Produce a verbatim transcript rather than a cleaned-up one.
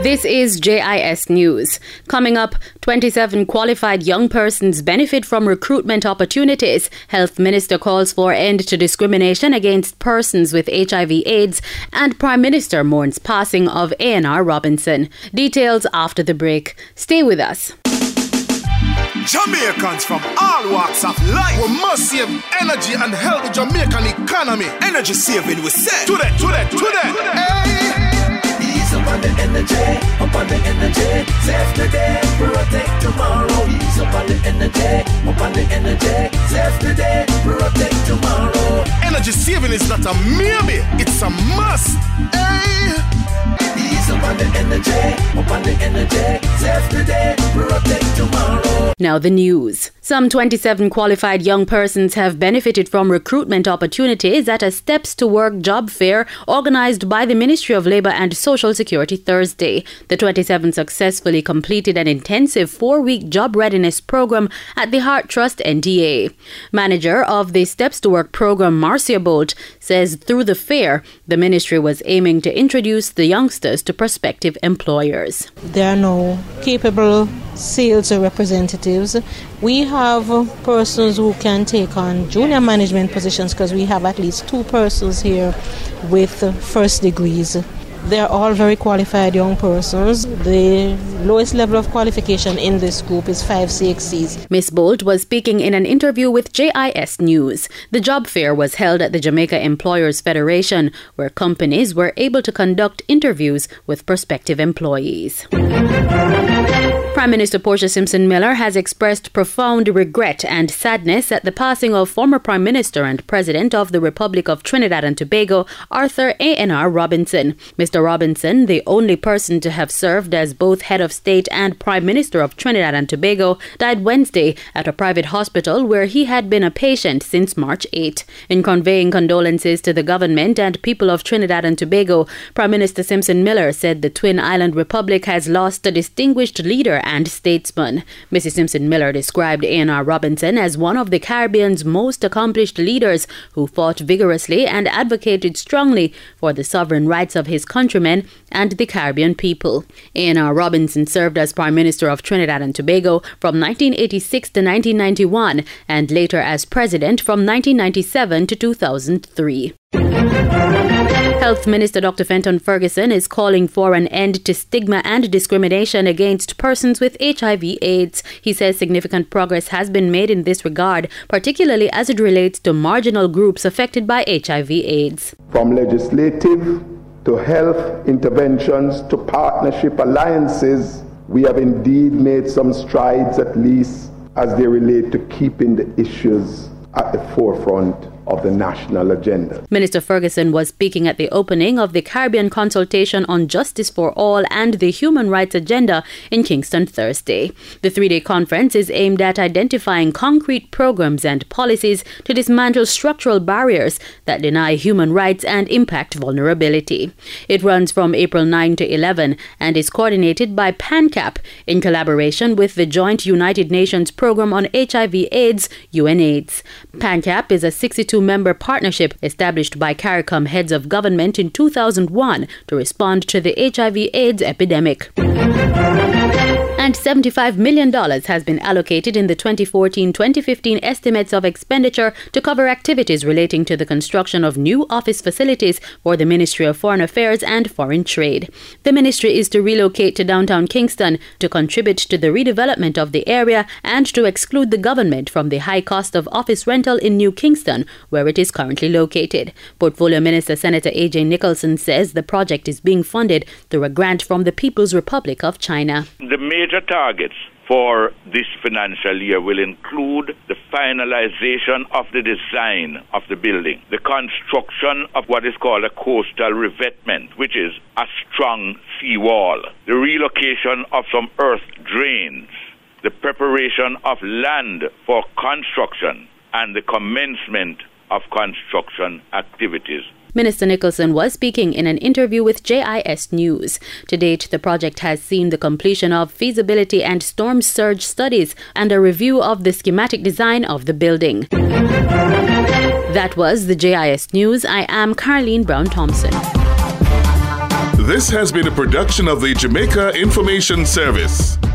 This is J I S News. Coming up, twenty-seven qualified young persons benefit from recruitment opportunities. Health Minister calls for end to discrimination against persons with H I V AIDS, and Prime Minister mourns passing of A N R Robinson. Details after the break. Stay with us. Jamaicans from all walks of life, we must save energy and help the Jamaican economy. Energy saving, we say. To that, to that, to that. Hey. Up on the energy, up on the energy, save today, protect tomorrow. Ease up on the energy, up on the energy, save today, protect tomorrow. Energy saving is not a maybe, it's a must. Hey. Ease up on the energy, up on the energy, save today, protect tomorrow. Now the news. Some twenty-seven qualified young persons have benefited from recruitment opportunities at a Steps to Work job fair organized by the Ministry of Labour and Social Security Thursday. The twenty-seven successfully completed an intensive four-week job readiness program at the Heart Trust N T A. Manager of the Steps to Work program, Marcia Bolt, says through the fair, the ministry was aiming to introduce the youngsters to prospective employers. There are no capable sales representatives. We have persons who can take on junior management positions because we have at least two persons here with first degrees. They're all very qualified young persons. The lowest level of qualification in this group is five C X Cs. Miz Bolt was speaking in an interview with J I S News. The job fair was held at the Jamaica Employers Federation, where companies were able to conduct interviews with prospective employees. Prime Minister Portia Simpson Miller has expressed profound regret and sadness at the passing of former Prime Minister and President of the Republic of Trinidad and Tobago, Arthur A N R Robinson. Mister Robinson, the only person to have served as both head of state and Prime Minister of Trinidad and Tobago, died Wednesday at a private hospital where he had been a patient since March eighth. In conveying condolences to the government and people of Trinidad and Tobago, Prime Minister Simpson Miller said the Twin Island Republic has lost a distinguished leader and statesman. Missus Simpson Miller described A N R Robinson as one of the Caribbean's most accomplished leaders who fought vigorously and advocated strongly for the sovereign rights of his countrymen and the Caribbean people. A N R Robinson served as Prime Minister of Trinidad and Tobago from nineteen eighty-six to nineteen ninety-one and later as President from nineteen ninety-seven to two thousand three. Health Minister Doctor Fenton Ferguson is calling for an end to stigma and discrimination against persons with H I V AIDS. He says significant progress has been made in this regard, particularly as it relates to marginal groups affected by H I V AIDS. From legislative to health interventions to partnership alliances, we have indeed made some strides, at least as they relate to keeping the issues at the forefront of the national agenda. Minister Ferguson was speaking at the opening of the Caribbean Consultation on Justice for All and the Human Rights Agenda in Kingston Thursday. The three-day conference is aimed at identifying concrete programs and policies to dismantle structural barriers that deny human rights and impact vulnerability. It runs from April ninth to eleventh and is coordinated by PANCAP in collaboration with the Joint United Nations Programme on H I V AIDS, UNAIDS. PANCAP is a sixty-two member partnership established by CARICOM heads of government in two thousand one to respond to the H I V AIDS epidemic. And seventy-five million dollars has been allocated in the twenty fourteen twenty fifteen estimates of expenditure to cover activities relating to the construction of new office facilities for the Ministry of Foreign Affairs and Foreign Trade. The ministry is to relocate to downtown Kingston to contribute to the redevelopment of the area and to exclude the government from the high cost of office rental in New Kingston, where it is currently located. Portfolio Minister Senator A J Nicholson says the project is being funded through a grant from the People's Republic of China. The major targets for this financial year will include the finalization of the design of the building, the construction of what is called a coastal revetment, which is a strong seawall, the relocation of some earth drains, the preparation of land for construction, and the commencement of construction activities. Minister Nicholson was speaking in an interview with J I S News. To date, the project has seen the completion of feasibility and storm surge studies and a review of the schematic design of the building. That was the J I S News. I am Caroline Brown Thompson. This has been a production of the Jamaica Information Service.